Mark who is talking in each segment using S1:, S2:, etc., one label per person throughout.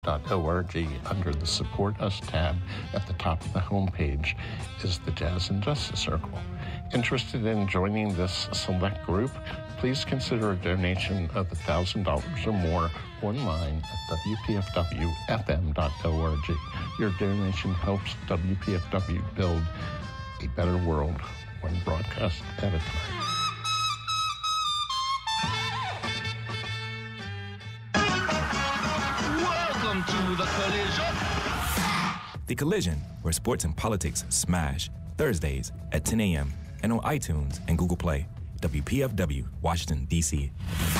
S1: Under the Support Us tab at the top of the homepage is the Jazz and Justice Circle. Interested in joining this select group? Please consider a donation of $1,000 or more online at wpfwfm.org. Your donation helps WPFW build a better world, one broadcast at a time.
S2: Welcome to The Collision.
S3: The Collision, where sports and politics smash. Thursdays at 10 a.m. and on iTunes and Google Play. WPFW, Washington, D.C.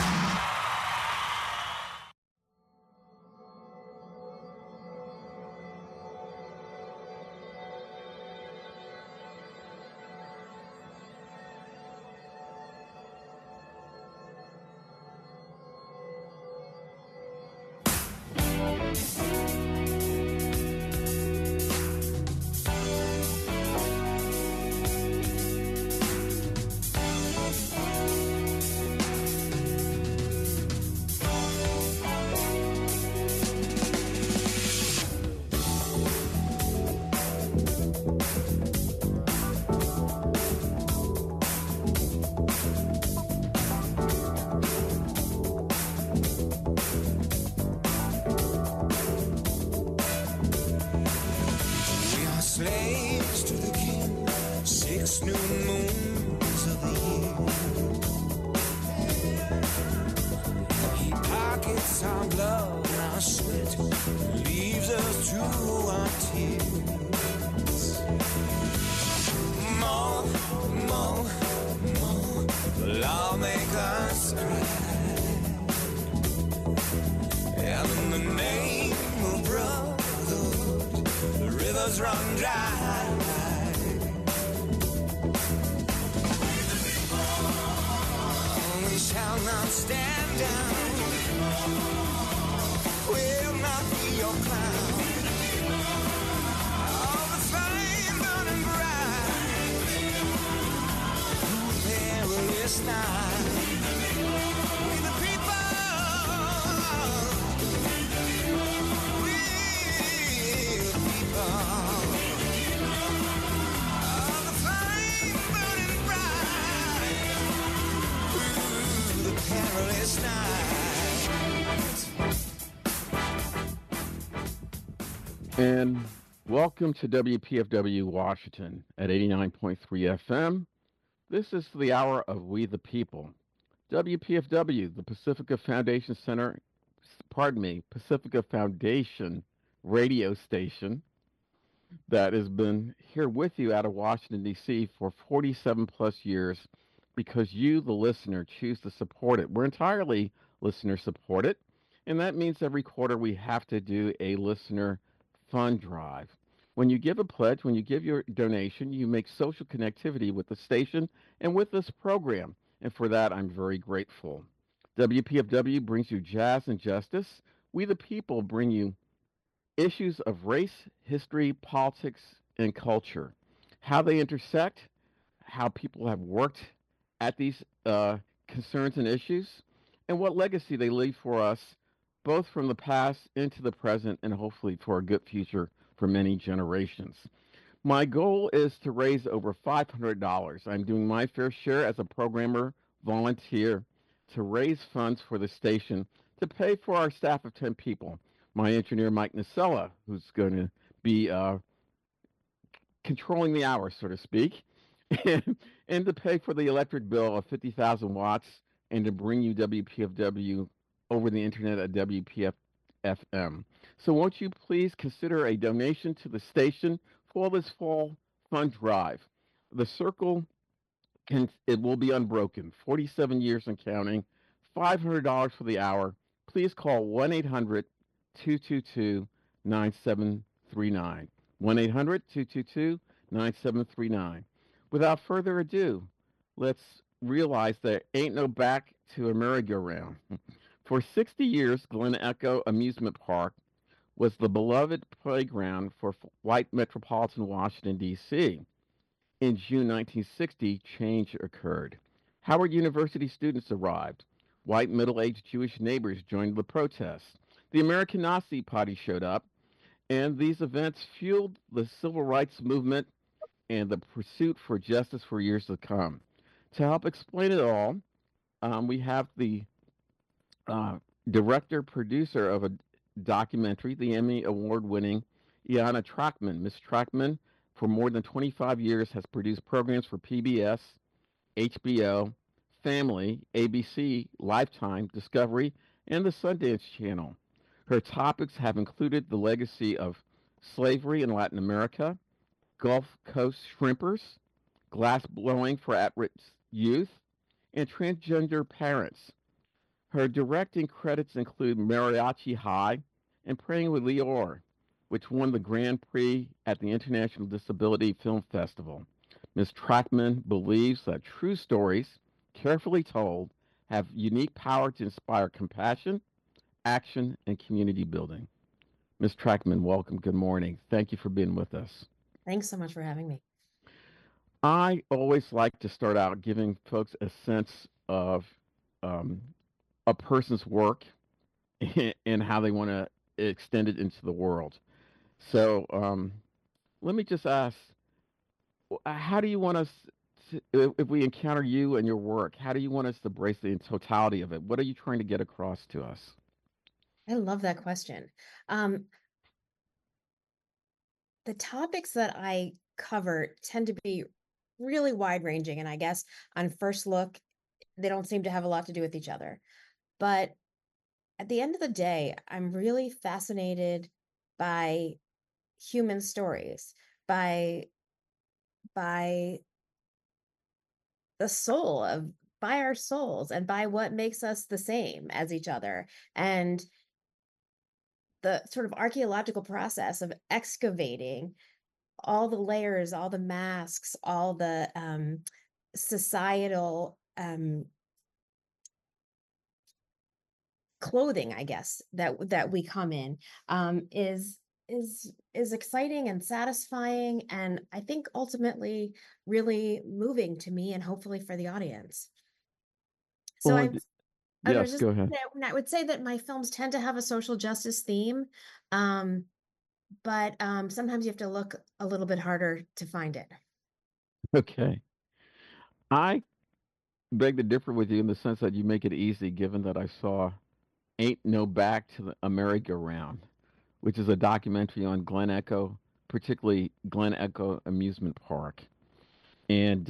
S4: And welcome to WPFW Washington at 89.3 FM. This is the hour of We the People. WPFW, the Pacifica Foundation Pacifica Foundation radio station that has been here with you out of Washington, D.C. for 47 plus years because you, the listener, choose to support it. We're entirely listener supported, and that means every quarter we have to do a listener fund drive. When you give a pledge, when you give your donation, you make social connectivity with the station and with this program. And for that, I'm very grateful. WPFW brings you Jazz and Justice. We the People bring you issues of race, history, politics, and culture. How they intersect, how people have worked at these concerns and issues, and what legacy they leave for us both from the past into the present and hopefully for a good future for many generations. My goal is to raise over $500. I'm doing my fair share as a programmer volunteer to raise funds for the station to pay for our staff of 10 people. My engineer, Mike Nacella, who's going to be controlling the hours, so to speak, and to pay for the electric bill of 50,000 watts and to bring you WPFW over the internet at WPFM. So won't you please consider a donation to the station for this fall fund drive? The circle, it will be unbroken, 47 years and counting, $500 for the hour. Please call 1-800-222-9739, 1-800-222-9739. Without further ado, let's realize there ain't no back to a merry-go-round. For 60 years, Glen Echo Amusement Park was the beloved playground for white metropolitan Washington, D.C. In June 1960, change occurred. Howard University students arrived. White middle-aged Jewish neighbors joined the protests. The American Nazi Party showed up, and these events fueled the civil rights movement and the pursuit for justice for years to come. To help explain it all, we have the uh, director producer of a documentary, the Emmy Award winning Iana Trachtman. Miss Trachtman, for more than 25 years, has produced programs for PBS, HBO, Family, ABC, Lifetime, Discovery, and the Sundance Channel. Her topics have included the legacy of slavery in Latin America, Gulf Coast shrimpers, glass blowing for at risk youth, and transgender parents. Her directing credits include Mariachi High and Praying with Leora, which won the Grand Prix at the International Disability Film Festival. Ms. Trachtman believes that true stories, carefully told, have unique power to inspire compassion, action, and community building. Ms. Trachtman, welcome. Good morning. Thank you for being with us.
S5: Thanks so much for having me.
S4: I always like to start out giving folks a sense of um, a person's work and how they want to extend it into the world. So let me just ask, how do you want us to, if we encounter you and your work, how do you want us to embrace the totality of it? What are you trying to get across to us?
S5: I love that question. The topics that I cover tend to be really wide ranging, and I guess on first look, they don't seem to have a lot to do with each other. But at the end of the day, I'm really fascinated by human stories, by by the soul of by our souls and by what makes us the same as each other. And the sort of archaeological process of excavating all the layers, all the masks, all the societal clothing, I guess, that we come in, is exciting and satisfying, and I think ultimately really moving to me and hopefully for the audience. So
S4: Well,
S5: I
S4: yes,
S5: was just
S4: go ahead.
S5: I would say that my films tend to have a social justice theme, um, but sometimes you have to look a little bit harder to find it.
S4: Okay. I beg to differ with you in the sense that you make it easy, given that I saw Ain't No Back to the Merry-Go-Round, which is a documentary on Glen Echo, particularly Glen Echo Amusement Park. And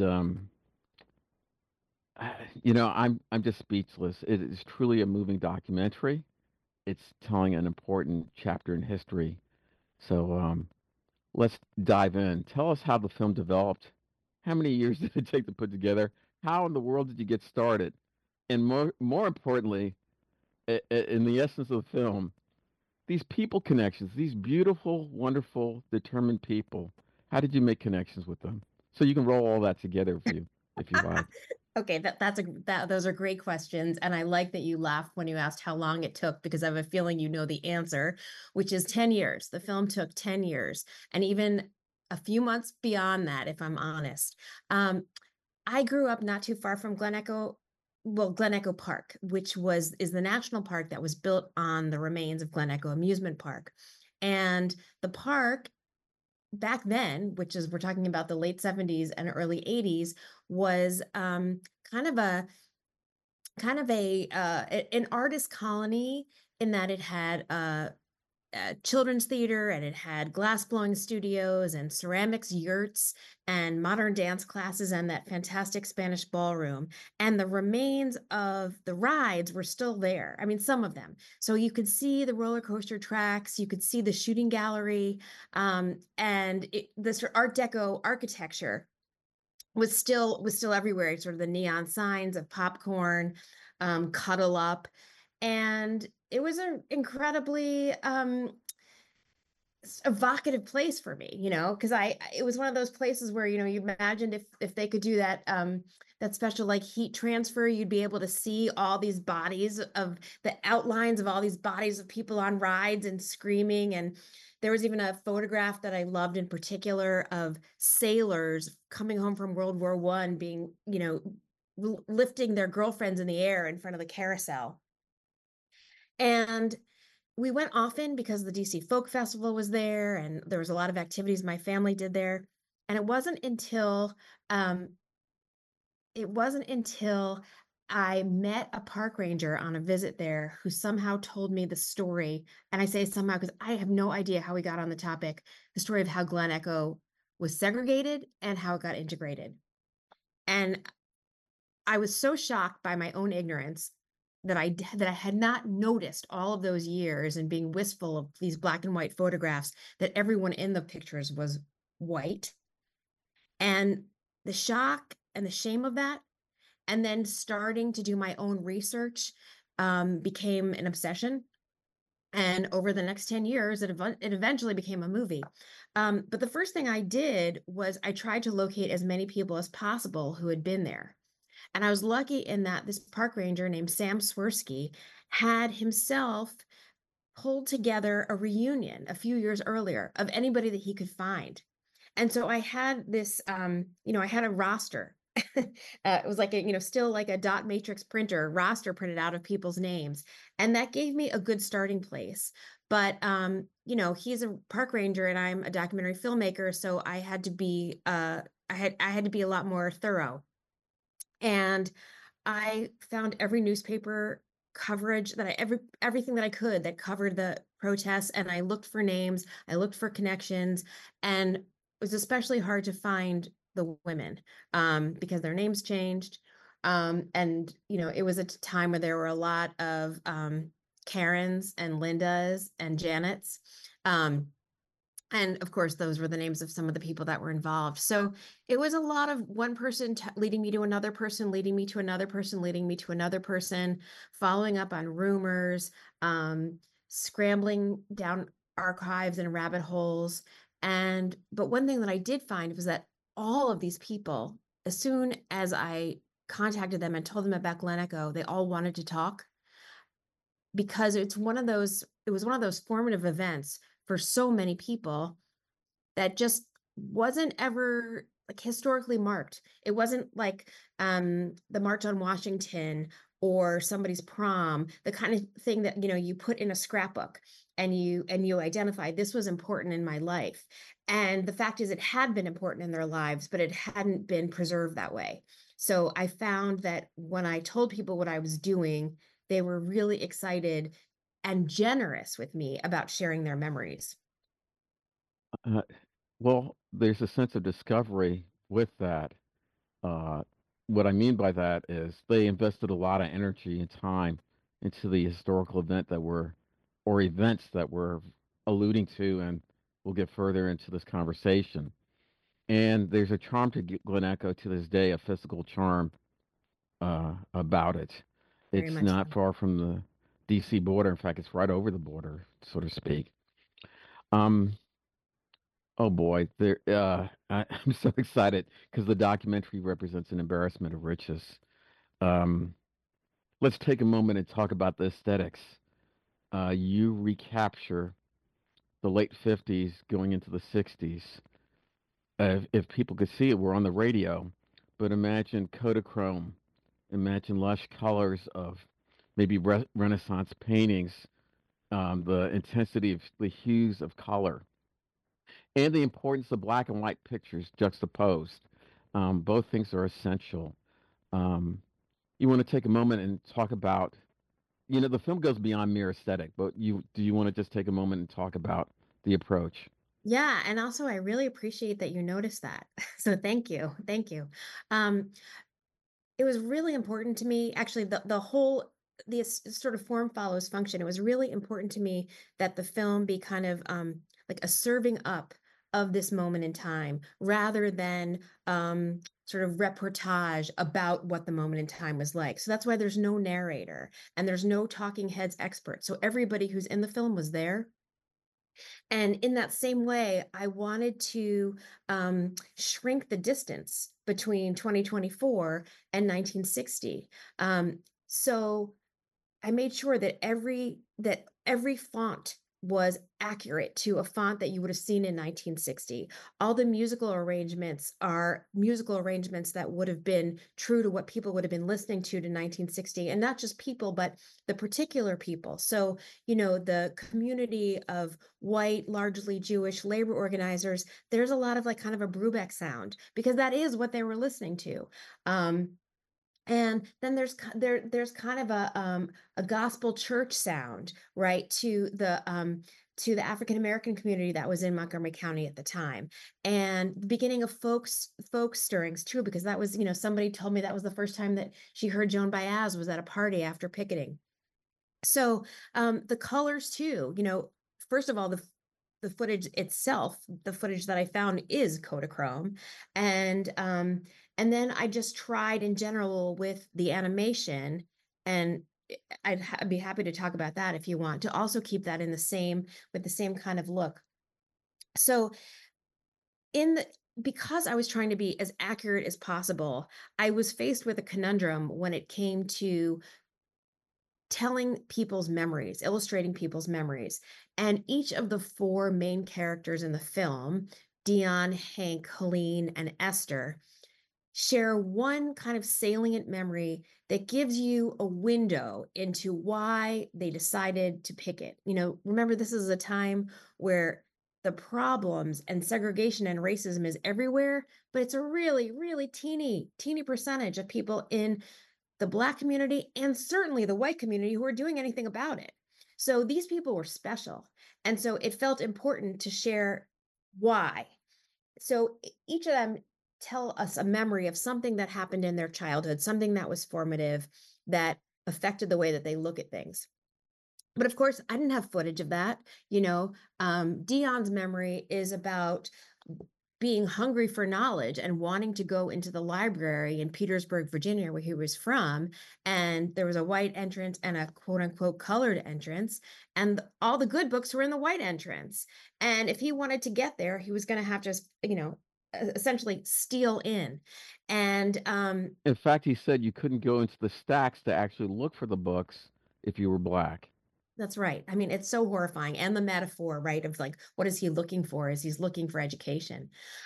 S4: I'm just speechless. It is truly a moving documentary. It's telling an important chapter in history. So let's dive in. Tell us how the film developed. How many years did it take to put together? How in the world did you get started? And more importantly, in the essence of the film, these people connections, these beautiful, wonderful, determined people. How did you make connections with them? So you can roll all that together if you like.
S5: Okay, those are great questions, and I like that you laughed when you asked how long it took, because I have a feeling you know the answer, which is 10 years. The film took 10 years, and even a few months beyond that, if I'm honest. I grew up not too far from Glen Echo Park, which is the national park that was built on the remains of Glen Echo Amusement Park. And the park back then, which is we're talking about the late 70s and early 80s, was kind of an artist colony, in that it had children's theater, and it had glass blowing studios and ceramics yurts and modern dance classes and that fantastic Spanish ballroom. And the remains of the rides were still there. I mean, some of them. So you could see the roller coaster tracks, you could see the shooting gallery, and this Art Deco architecture was still everywhere. Sort of the neon signs of popcorn, cuddle up, and it was an incredibly evocative place for me, because it was one of those places where, you imagined if they could do that that special like heat transfer, you'd be able to see all these bodies of the outlines of all these bodies of people on rides and screaming. And there was even a photograph that I loved in particular of sailors coming home from World War I being, lifting their girlfriends in the air in front of the carousel. And we went often because the DC Folk Festival was there and there was a lot of activities my family did there. And um, it wasn't until I met a park ranger on a visit there who somehow told me the story. And I say somehow because I have no idea how we got on the topic, the story of how Glen Echo was segregated and how it got integrated. And I was so shocked by my own ignorance that I had not noticed all of those years and being wistful of these black and white photographs that everyone in the pictures was white. And the shock and the shame of that, and then starting to do my own research, became an obsession. And over the next 10 years, it eventually became a movie. But the first thing I did was I tried to locate as many people as possible who had been there. And I was lucky in that this park ranger named Sam Swirsky had himself pulled together a reunion a few years earlier of anybody that he could find. And so I had this, I had a roster. It was like still like a dot matrix printer roster printed out of people's names. And that gave me a good starting place. But, he's a park ranger and I'm a documentary filmmaker. So I had to be, I had to be a lot more thorough. And I found every newspaper coverage that everything that I could that covered the protests, and I looked for names, I looked for connections, and it was especially hard to find the women because their names changed. And it was a time where there were a lot of Karens and Lindas and Janets. And of course, those were the names of some of the people that were involved. So it was a lot of one person leading me to another person, leading me to another person, leading me to another person, following up on rumors, scrambling down archives and rabbit holes. But one thing that I did find was that all of these people, as soon as I contacted them and told them about Glen Echo, they all wanted to talk because it was one of those formative events for so many people that just wasn't ever like historically marked. It wasn't like the March on Washington or somebody's prom, the kind of thing that you put in a scrapbook and you identify this was important in my life. And the fact is it had been important in their lives, but it hadn't been preserved that way. So I found that when I told people what I was doing, they were really excited and generous with me about sharing their memories.
S4: Uh, well, there's a sense of discovery with that. Uh, what I mean by that is they invested a lot of energy and time into the historical event or events that we're alluding to, and we'll get further into this conversation. And there's a charm to Glen Echo to this day, a physical charm about it.
S5: Very
S4: It's
S5: much
S4: not
S5: so.
S4: far from the DC border. In fact, it's right over the border, so to speak. Um, oh boy, I'm so excited because the documentary represents an embarrassment of riches. Um, let's take a moment and talk about the aesthetics. You recapture the late 50s going into the 60s. If people could see it, we're on the radio, but imagine Kodachrome, imagine lush colors of maybe Renaissance paintings, the intensity of the hues of color, and the importance of black and white pictures juxtaposed. Both things are essential. Um, you want to take a moment and talk about, the film goes beyond mere aesthetic, but do you want to just take a moment and talk about the approach?
S5: Yeah, and also I really appreciate that you noticed that. So thank you. Thank you. Um, it was really important to me, actually, sort of form follows function. It was really important to me that the film be kind of like a serving up of this moment in time rather than sort of reportage about what the moment in time was like. So that's why there's no narrator and there's no talking heads expert. So everybody who's in the film was there. And in that same way, I wanted to shrink the distance between 2024 and 1960. So I made sure that every font was accurate to a font that you would have seen in 1960. All the musical arrangements are musical arrangements that would have been true to what people would have been listening to 1960, and not just people, but the particular people. So, the community of white, largely Jewish labor organizers, there's a lot of like kind of a Brubeck sound because that is what they were listening to. And then there's kind of a gospel church sound, right, to the African American community that was in Montgomery County at the time, and the beginning of folk stirrings too, because that was, somebody told me that was the first time that she heard Joan Baez was at a party after picketing. So the colors too, first of all, the footage itself, the footage that I found is Kodachrome. And then I just tried in general with the animation, and I'd be happy to talk about that if you want, to also keep that in with the same kind of look. So because I was trying to be as accurate as possible, I was faced with a conundrum when it came to telling people's memories, illustrating people's memories. And each of the four main characters in the film, Dion, Hank, Helene, and Esther, share one kind of salient memory that gives you a window into why they decided to pick it. Remember, this is a time where the problems and segregation and racism is everywhere, but it's a really, really teeny percentage of people in the Black community and certainly the white community who are doing anything about it. So these people were special. And so it felt important to share why. So each of them tell us a memory of something that happened in their childhood, something that was formative, that affected the way that they look at things. But of course, I didn't have footage of that. Dion's memory is about being hungry for knowledge and wanting to go into the library in Petersburg, Virginia, where he was from. And there was a white entrance and a quote unquote colored entrance. And all the good books were in the white entrance. And if he wanted to get there, he was going to have to, essentially steal in. And
S4: In fact, he said you couldn't go into the stacks to actually look for the books if you were Black.
S5: That's right. I mean, it's so horrifying. And the metaphor, right, of like, what is he looking for? Is he's looking for education?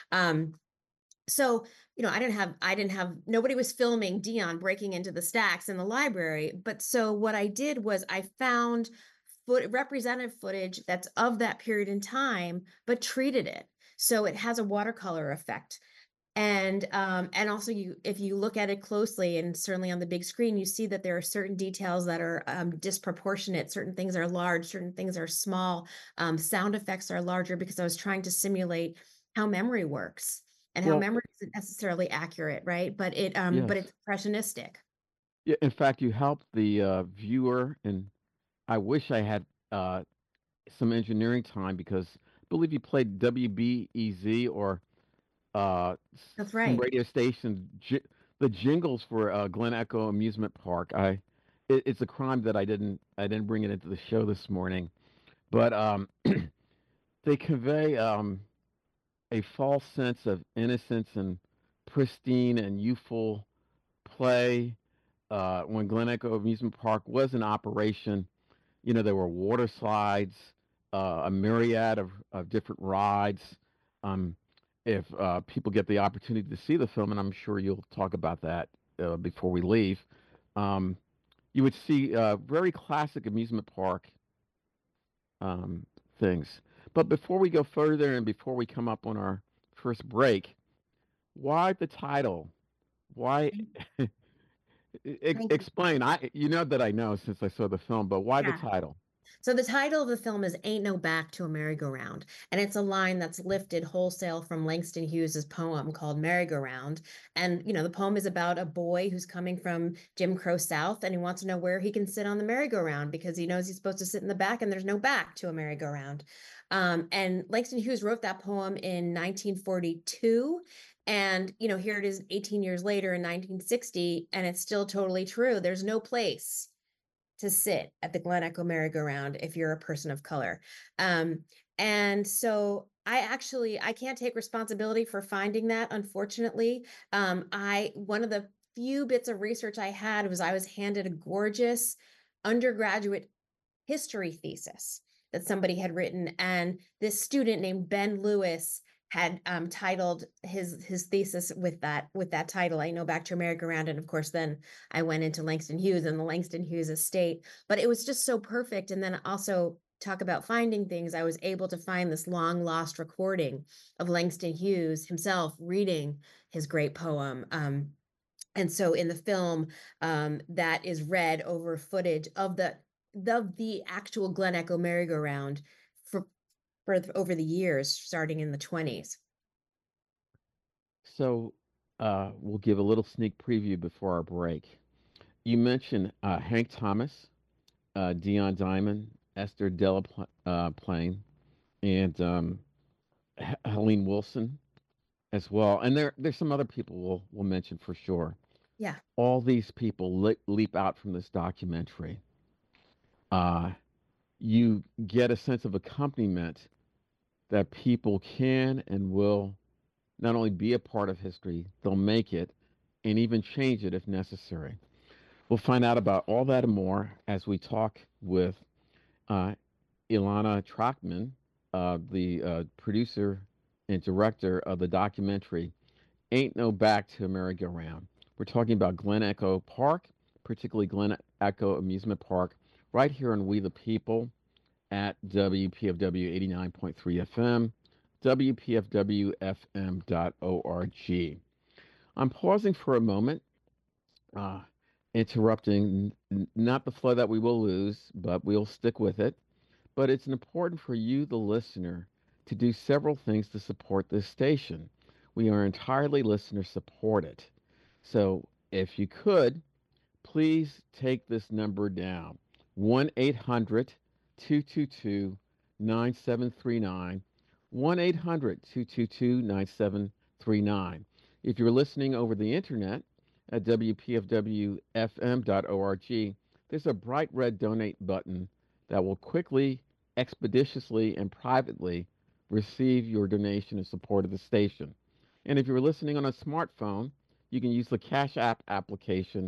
S5: So, I didn't have, nobody was filming Dion breaking into the stacks in the library. But so what I did was I found representative footage that's of that period in time, but treated it. So it has a watercolor effect. And also if you look at it closely and certainly on the big screen, you see that there are certain details that are disproportionate. Certain things are large, certain things are small. Sound effects are larger because I was trying to simulate how memory works and how
S4: Well,
S5: memory isn't necessarily accurate, right? But
S4: yes.
S5: it's impressionistic.
S4: Yeah, in fact, you helped the viewer, and I wish I had some engineering time because I believe you played WBEZ or
S5: That's
S4: some
S5: right.
S4: radio station, the jingles for Glen Echo Amusement Park. It's a crime that I didn't bring it into the show this morning, but they convey a false sense of innocence and pristine and youthful play. When Glen Echo Amusement Park was in operation, there were water slides, a myriad of different rides. If people get the opportunity to see the film, and I'm sure you'll talk about that before we leave, um, you would see very classic amusement park um, things. But before we go further and before we come up on our first break, why the title? Why?
S5: Thank you.
S4: Explain. You know that I know since I saw the film, but why the
S5: Yeah.
S4: title?
S5: So the title of the film is Ain't No Back to a Merry-Go-Round. And it's a line that's lifted wholesale from Langston Hughes's poem called Merry-Go-Round. And, the poem is about a boy who's coming from Jim Crow South and he wants to know where he can sit on the merry-go-round because he knows he's supposed to sit in the back and there's no back to a merry-go-round. And Langston Hughes wrote that poem in 1942. And, here it is 18 years later in 1960, and it's still totally true. There's no place to sit at the Glen Echo merry-go-round if you're a person of color. And so I can't take responsibility for finding that, unfortunately. One of the few bits of research I had was I was handed a gorgeous undergraduate history thesis that somebody had written, and this student named Ben Lewis had titled his thesis with that title. I know, Back to Merry-Go-Round, and of course then I went into Langston Hughes and the Langston Hughes estate. But it was just so perfect. And then also talk about finding things. I was able to find this long lost recording of Langston Hughes himself reading his great poem. And so in the film, that is read over footage of the actual Glen Echo merry-go-round for over the years, starting in the 20s.
S4: So we'll give a little sneak preview before our break. You mentioned Hank Thomas, Dion Diamond, Esther Delaplane, and Helene Wilson as well. And there's some other people we'll mention for sure.
S5: Yeah.
S4: All these people leap out from this documentary. You get a sense of accompaniment that people can and will not only be a part of history, they'll make it and even change it if necessary. We'll find out about all that and more as we talk with Ilana Trockman, the producer and director of the documentary Ain't No Back to a Merry-Go-Round. We're talking about Glen Echo Park, particularly Glen Echo Amusement Park, right here on We the People at WPFW 89.3 FM, WPFWFM.org. I'm pausing for a moment, interrupting not the flow that we will lose, but we'll stick with it. But it's important for you, the listener, to do several things to support this station. We are entirely listener supported. So if you could, please take this number down, 1-800-222-9739, 1-800-222-9739. If you're listening over the internet at WPFWFM.org, there's a bright red donate button that will quickly, expeditiously, and privately receive your donation in support of the station. And if you're listening on a smartphone, you can use the Cash App application,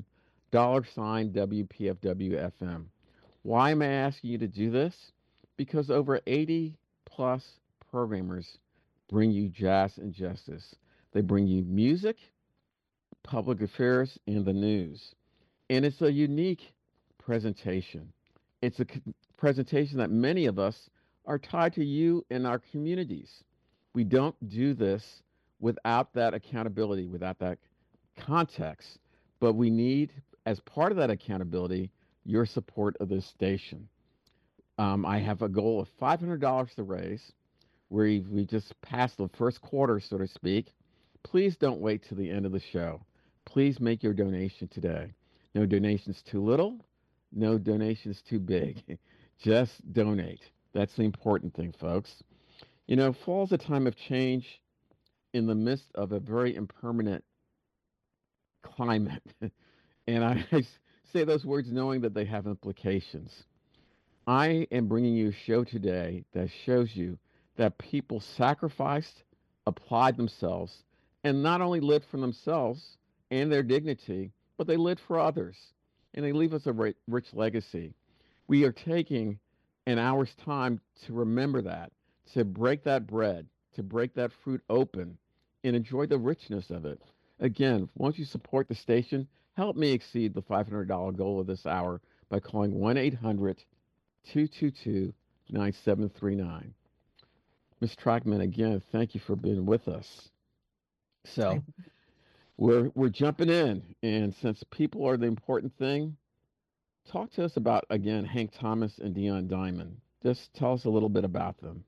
S4: $WPFWFM. Why am I asking you to do this? Because over 80 plus programmers bring you jazz and justice. They bring you music, public affairs, and the news. And it's a unique presentation. It's a presentation that many of us are tied to you and our communities. We don't do this without that accountability, without that context, but we need, as part of that accountability, your support of this station. I have a goal of $500 to raise. We just passed the first quarter, so to speak. Please don't wait till the end of the show. Please make your donation today. No donations too little, no donations too big. Just donate. That's the important thing, folks. You know, fall is a time of change in the midst of a very impermanent climate. And I say those words knowing that they have implications. I am bringing you a show today that shows you that people sacrificed, applied themselves, and not only lived for themselves and their dignity, but they lived for others. And they leave us a rich legacy. We are taking an hour's time to remember that, to break that bread, to break that fruit open, and enjoy the richness of it. Again, won't you support the station? Help me exceed the $500 goal of this hour by calling 1-800-222-9739. Ms. Trockman, again, thank you for being with us. So we're jumping in, and since people are the important thing, talk to us about, again, Hank Thomas and Dion Diamond. Just tell us a little bit about them.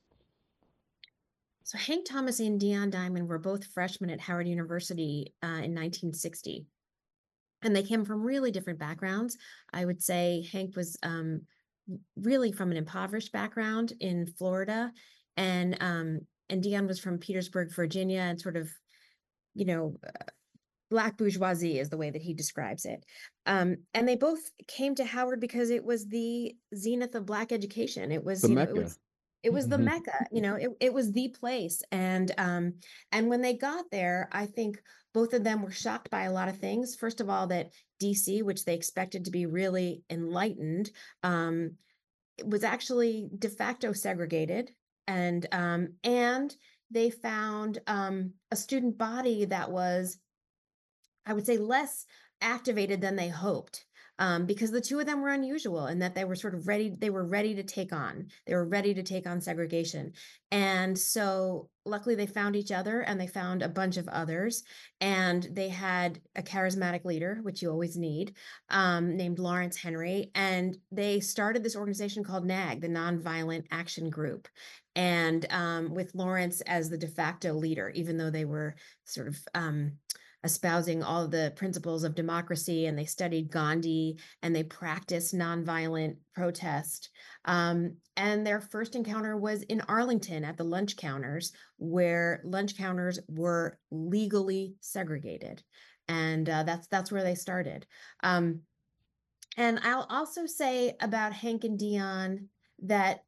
S5: So Hank Thomas and Dion Diamond were both freshmen at Howard University in 1960. And they came from really different backgrounds. I would say Hank was really from an impoverished background in Florida, and Dion was from Petersburg, Virginia, and sort of, Black bourgeoisie is the way that he describes it. And they both came to Howard because it was the zenith of Black education. It was,
S4: The Mecca.
S5: it was the Mecca, it was the place. And when they got there, I think both of them were shocked by a lot of things. First of all, that DC, which they expected to be really enlightened, was actually de facto segregated, and they found a student body that was, I would say, less activated than they hoped, because the two of them were unusual and that they were sort of ready. They were ready to take on. They were ready to take on segregation, and so luckily they found each other and they found a bunch of others, and they had a charismatic leader, which you always need, named Lawrence Henry, and they started this organization called NAG, the Nonviolent Action Group, and with Lawrence as the de facto leader, even though they were sort of espousing all of the principles of democracy, and they studied Gandhi and they practiced nonviolent protest. And their first encounter was in Arlington at the lunch counters, where lunch counters were legally segregated, and that's where they started. And I'll also say about Hank and Dion that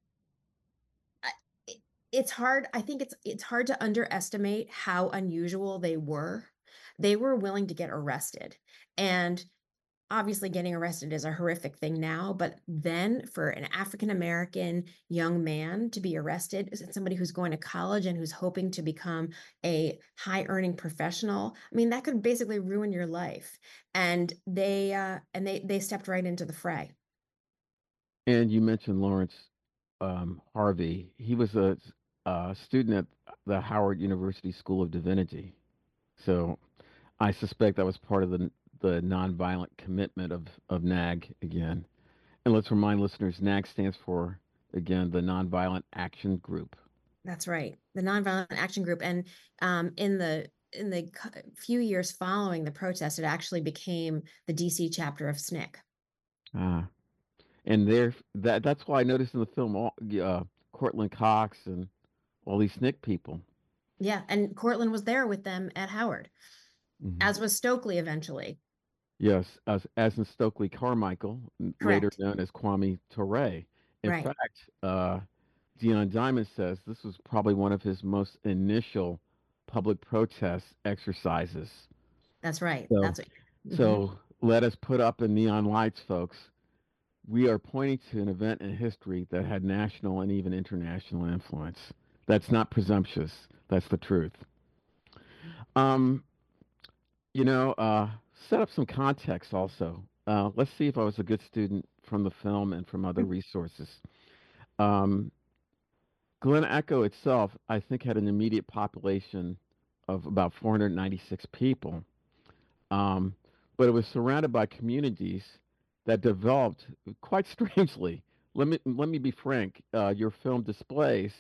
S5: it's hard. I think it's hard to underestimate how unusual they were. They were willing to get arrested. And obviously getting arrested is a horrific thing now, but then for an African American young man to be arrested, somebody who's going to college and who's hoping to become a high earning professional, I mean, that could basically ruin your life. And they stepped right into the fray.
S4: And you mentioned Lawrence Harvey. He was a student at the Howard University School of Divinity. So I suspect that was part of the nonviolent commitment of NAG again. And let's remind listeners, NAG stands for, again, the Nonviolent Action Group.
S5: That's right, the Nonviolent Action Group. And in the few years following the protest, it actually became the DC chapter of SNCC.
S4: Ah, and that's why I noticed in the film Cortland Cox and all these SNCC people.
S5: Yeah, and Cortland was there with them at Howard, as was Stokely eventually.
S4: Yes, as in Stokely Carmichael, later
S5: Correct.
S4: known as Kwame Ture. In
S5: Right.
S4: fact, Dion Diamond says this was probably one of his most initial public protest exercises.
S5: That's right.
S4: So,
S5: That's what.
S4: so let us put up in neon lights, folks. We are pointing to an event in history that had national and even international influence. That's not presumptuous. That's the truth. Um, set up some context also. Let's see if I was a good student from the film and from other resources. Um, Glen Echo itself, I think, had an immediate population of about 496 people, um, but it was surrounded by communities that developed quite strangely. Let me be frank. Your film displays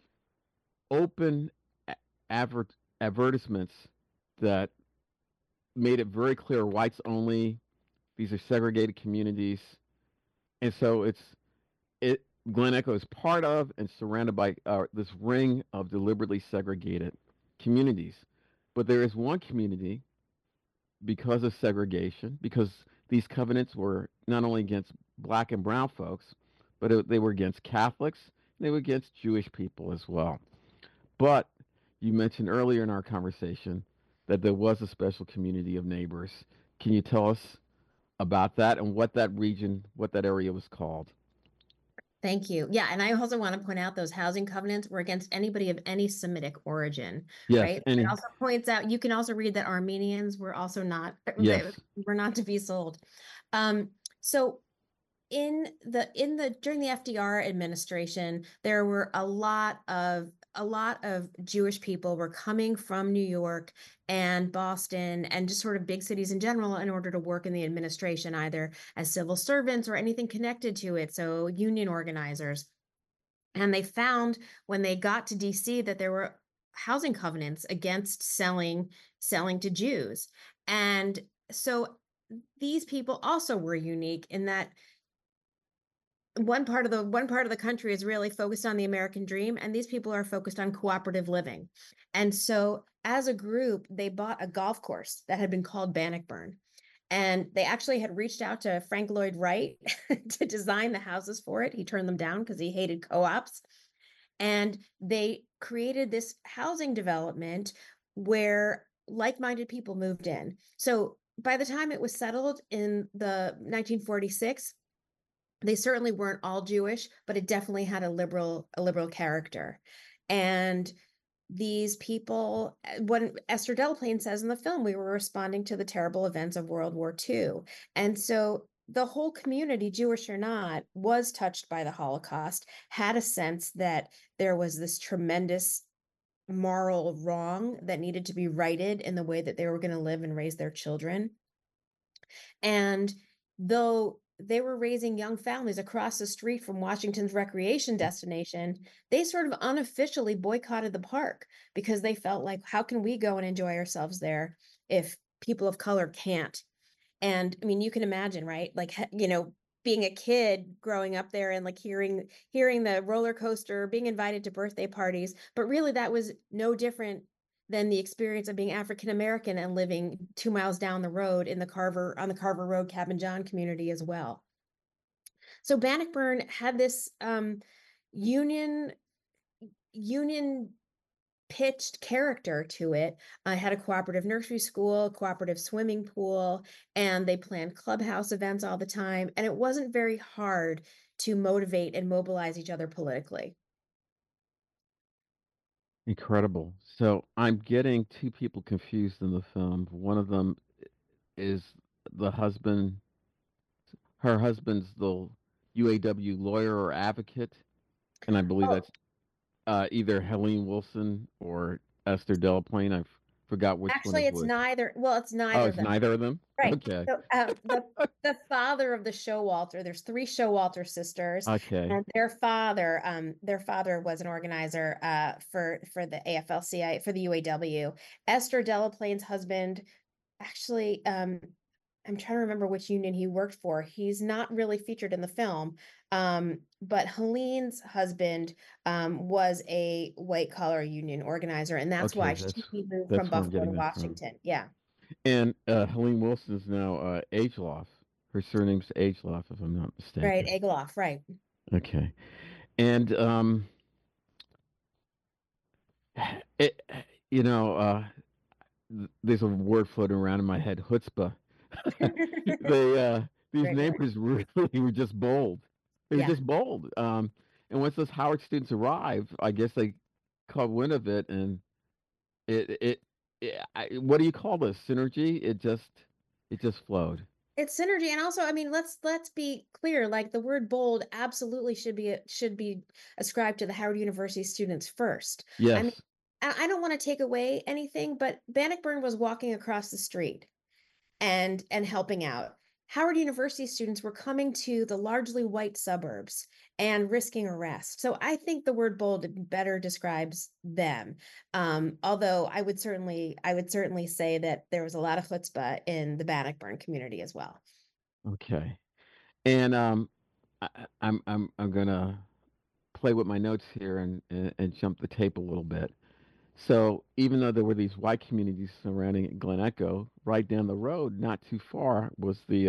S4: open a- advertisements that made it very clear whites only. These are segregated communities, and so it. Glen Echo is part of and surrounded by this ring of deliberately segregated communities. But there is one community, because of segregation, because these covenants were not only against black and brown folks, but they were against Catholics, and they were against Jewish people as well. But you mentioned earlier in our conversation that there was a special community of neighbors. Can you tell us about that and what that region, what that area was called?
S5: Thank you. Yeah, and I also want to point out those housing covenants were against anybody of any Semitic origin,
S4: Yes,
S5: right? It
S4: any,
S5: also points out, you can also read that Armenians were also not,
S4: yes.
S5: they were not to be sold. So during the FDR administration, there were a lot of Jewish people were coming from New York and Boston and just sort of big cities in general in order to work in the administration, either as civil servants or anything connected to it, so union organizers. And they found when they got to DC that there were housing covenants against selling to Jews. And so these people also were unique in that one part of the country is really focused on the American dream, and these people are focused on cooperative living. And so as a group, they bought a golf course that had been called Bannockburn. And they actually had reached out to Frank Lloyd Wright to design the houses for it. He turned them down because he hated co-ops. And they created this housing development where like-minded people moved in. So by the time it was settled in the 1946, They certainly weren't all Jewish, but it definitely had a liberal character. And these people, when Esther Delaplane says in the film, we were responding to the terrible events of World War II. And so the whole community, Jewish or not, was touched by the Holocaust, had a sense that there was this tremendous moral wrong that needed to be righted in the way that they were going to live and raise their children. And though they were raising young families across the street from Washington's recreation destination, they sort of unofficially boycotted the park because they felt like, how can we go and enjoy ourselves there if people of color can't? And I mean, you can imagine, right? Like, being a kid growing up there and like hearing the roller coaster, being invited to birthday parties, but really that was no different than the experience of being African American and living 2 miles down the road in the Carver on the Carver Road Cabin John community as well. So Bannockburn had this union union pitched character to it. I had a cooperative nursery school, a cooperative swimming pool, and they planned clubhouse events all the time. And it wasn't very hard to motivate and mobilize each other politically.
S4: Incredible. So I'm getting two people confused in the film. One of them is the husband, her husband's the UAW lawyer or advocate, and I believe
S5: Oh,
S4: that's either Helene Wilson or Esther Delaplane. I forgot which one
S5: actually,
S4: is
S5: it's
S4: which.
S5: neither. Well, it's
S4: Oh,
S5: neither of
S4: it's
S5: them.
S4: neither of them?
S5: Right.
S4: Okay.
S5: So, the father of the Showalter, there's 3 Showalter sisters,
S4: Okay.
S5: and their father was an organizer for the AFL-CIO, for the UAW. Esther Delaplane's husband actually, I'm trying to remember which union he worked for. He's not really featured in the film. But Helene's husband was a white collar union organizer, and that's
S4: Okay,
S5: why she moved from
S4: that's where I'm
S5: Buffalo to
S4: getting that from.
S5: Washington. Yeah.
S4: And Helene Wilson's now Ageloff. Her surname's Ageloff, if I'm not
S5: Right,
S4: mistaken.
S5: Egloff, right.
S4: Okay. And it, you know, there's a word floating around in my head, chutzpah. they these
S5: Great word.
S4: neighbors really were just bold. They were
S5: Yeah.
S4: just bold. And once those Howard students arrived, I guess they caught wind of it, and what do you call this, synergy? It just flowed.
S5: It's synergy, and also, I mean, let's be clear, like, the word bold absolutely should be ascribed to the Howard University students first. I mean,
S4: Yes.
S5: I don't wanna take away anything, but Bannockburn was walking across the street and helping out. Howard University students were coming to the largely white suburbs and risking arrest. So I think the word bold better describes them. Although I would certainly say that there was a lot of chutzpah in the Bannockburn community as well.
S4: Okay. And I'm gonna play with my notes here and jump the tape a little bit. So even though there were these white communities surrounding Glen Echo, right down the road, not too far, was the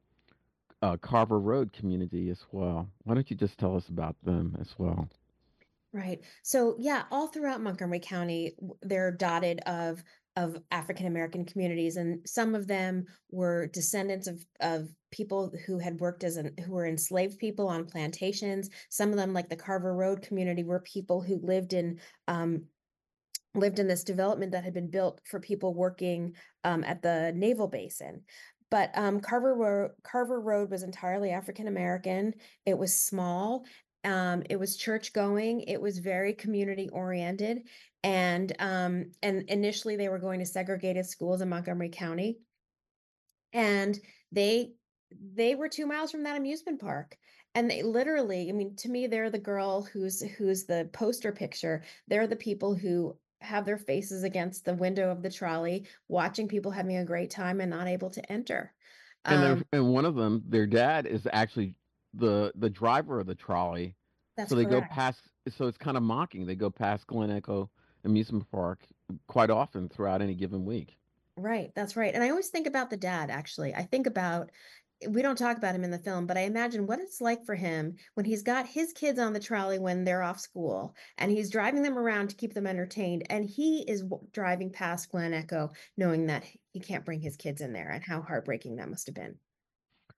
S4: Carver Road community as well. Why don't you just tell us about them as well?
S5: Right. So yeah, all throughout Montgomery County, they're dotted of African American communities, and some of them were descendants of people who had worked who were enslaved people on plantations. Some of them, like the Carver Road community, were people who um, lived in this development that had been built for people working at the naval basin. But Carver Road was entirely African American. It was small. It was church going. It was very community oriented, and initially they were going to segregated schools in Montgomery County, and they they were 2 miles from that amusement park. And they literally, I mean, to me, they're the girl who's the poster picture. They're the people who have their faces against the window of the trolley, watching people having a great time and not able to enter. Um,
S4: And one of them, their dad is actually the driver of the trolley.
S5: that's
S4: So they go
S5: correct.
S4: past. So it's kind of mocking. They go past Glen Echo Amusement Park quite often throughout any given week.
S5: Right, that's right. And I always think about the dad, actually. I think about we don't talk about him in the film, but I imagine what it's like for him when he's got his kids on the trolley when they're off school and he's driving them around to keep them entertained. And he is driving past Glen Echo knowing that he can't bring his kids in there, and how heartbreaking that must have been.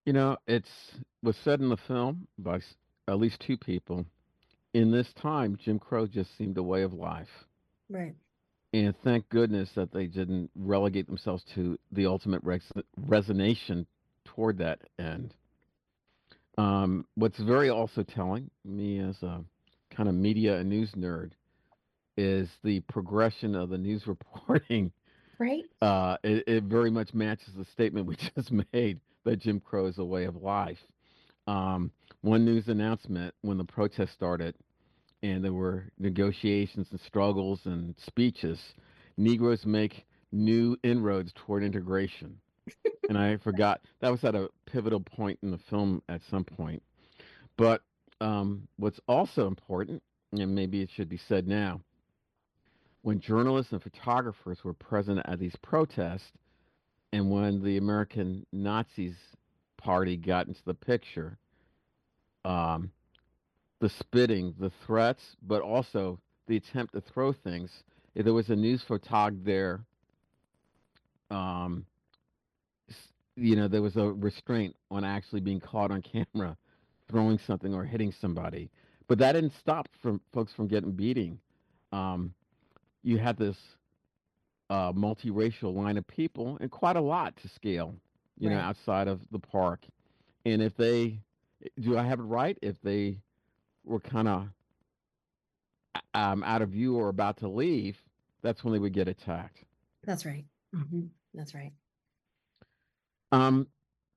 S4: You know, it's was said in the film by at least two people. In this time, Jim Crow just seemed a way of life.
S5: Right.
S4: And thank goodness that they didn't relegate themselves to the ultimate resignation toward that end. What's very also telling, me as a kind of media and news nerd, is the progression of the news reporting.
S5: Right.
S4: It very much matches the statement we just made that Jim Crow is a way of life. Um, One news announcement when the protest started and there were negotiations and struggles and speeches, Negroes make new inroads toward integration. And I forgot that was at a pivotal point in the film at some point. But what's also important, and maybe it should be said now, when journalists and photographers were present at these protests, and when the American Nazis party got into the picture, um, the spitting, the threats, but also the attempt to throw things. If there was a news photog there, um, there was a restraint on actually being caught on camera throwing something or hitting somebody. But that didn't stop from folks from getting beating. Um, you had this multiracial line of people and quite a lot to scale,
S5: Right.
S4: outside of the park. And if they, do I have it right? If they were kind of out of view or about to leave, that's when they would get attacked.
S5: That's right. That's right.
S4: Um,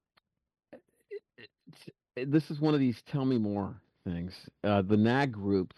S4: this is one of these tell me more things. The NAG group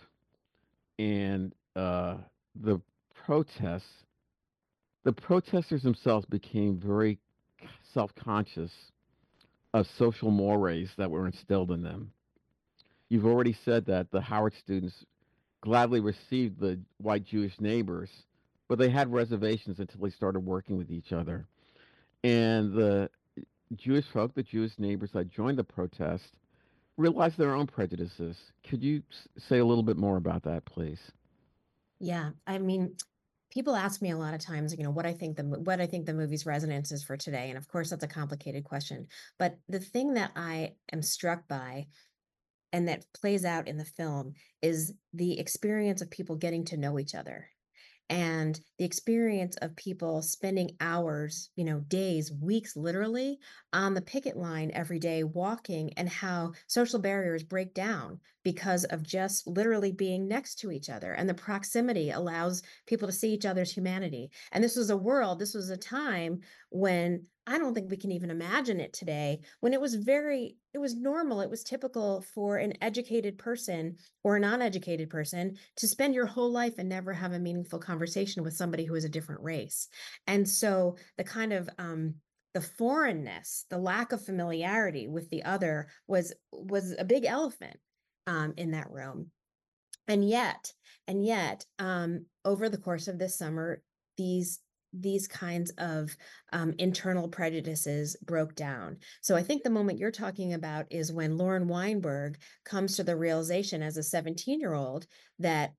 S4: and the protests, the protesters themselves became very self conscious of social mores that were instilled in them. You've already said that the Howard students gladly received the white Jewish neighbors, but they had reservations until they started working with each other. And the Jewish folk, the Jewish neighbors that joined the protest, realized their own prejudices. Could you say a little bit more about that, please?
S5: Yeah. I mean, people ask me a lot of times, what I think the movie's resonance is for today. And of course, that's a complicated question. But the thing that I am struck by and that plays out in the film is the experience of people getting to know each other and the experience of people spending hours, days, weeks, literally on the picket line every day walking, and how social barriers break down because of just literally being next to each other. And the proximity allows people to see each other's humanity. And this was a time when I don't think we can even imagine it today, when it was normal, it was typical for an educated person or a non-educated person to spend your whole life and never have a meaningful conversation with somebody who is a different race. And so the kind of the foreignness, the lack of familiarity with the other was a big elephant in that room. And yet, over the course of this summer, these kinds of internal prejudices broke down. So I think the moment you're talking about is when Lauren Weinberg comes to the realization as a 17-year-old that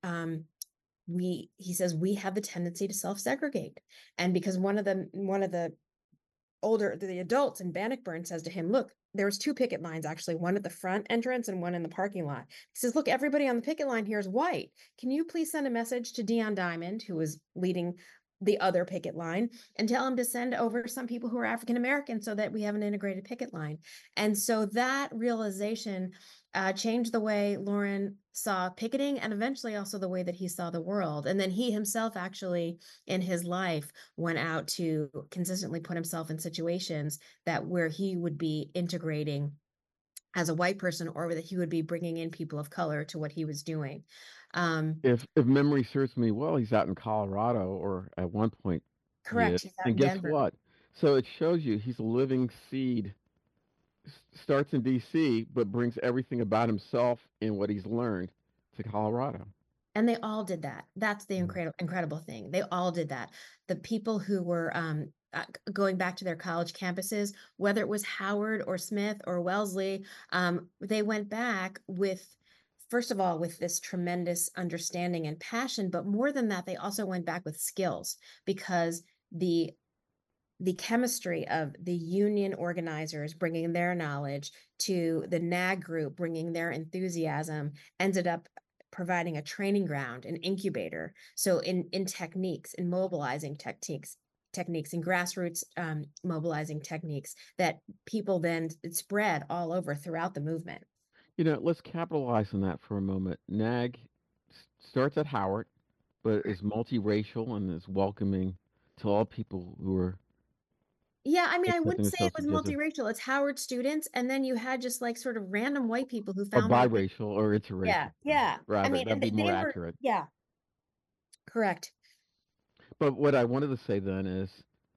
S5: he says we have the tendency to self-segregate. And because one of the adults in Bannockburn says to him, look, there was two picket lines, actually, one at the front entrance and one in the parking lot. He says, look, everybody on the picket line here is white. Can you please send a message to Dion Diamond, who was leading the other picket line, and tell him to send over some people who are African American so that we have an integrated picket line. And so that realization changed the way Lauren saw picketing and eventually also the way that he saw the world. And then he himself actually in his life went out to consistently put himself in situations where he would be integrating as a white person, or that he would be bringing in people of color to what he was doing.
S4: If memory serves me well, he's out in Colorado, or at one point he
S5: Correct.
S4: is.
S5: He's out
S4: And
S5: in
S4: guess
S5: Denver.
S4: what? So it shows you he's a living seed. Starts in D.C., but brings everything about himself and what he's learned to Colorado.
S5: And they all did that. That's the
S4: Mm.
S5: incredible thing. They all did that. The people who were going back to their college campuses, whether it was Howard or Smith or Wellesley, they went back with, first of all, with this tremendous understanding and passion, but more than that, they also went back with skills, because the the chemistry of the union organizers bringing their knowledge to the NAG group bringing their enthusiasm ended up providing a training ground, an incubator. So in techniques, in mobilizing techniques and grassroots mobilizing techniques that people then spread all over throughout the movement.
S4: Let's capitalize on that for a moment. NAG starts at Howard, but is multiracial and is welcoming to all people who are
S5: Yeah, I mean, I
S4: accepting
S5: wouldn't say it
S4: themselves
S5: was
S4: as
S5: multiracial. It's Howard students, and then you had just like sort of random white people who
S4: or
S5: found their way.
S4: biracial or
S5: Yeah,
S4: interracial,
S5: yeah. I
S4: rather.
S5: mean,
S4: That'd
S5: and
S4: be more
S5: they were,
S4: accurate.
S5: yeah, correct.
S4: But what I wanted to say then is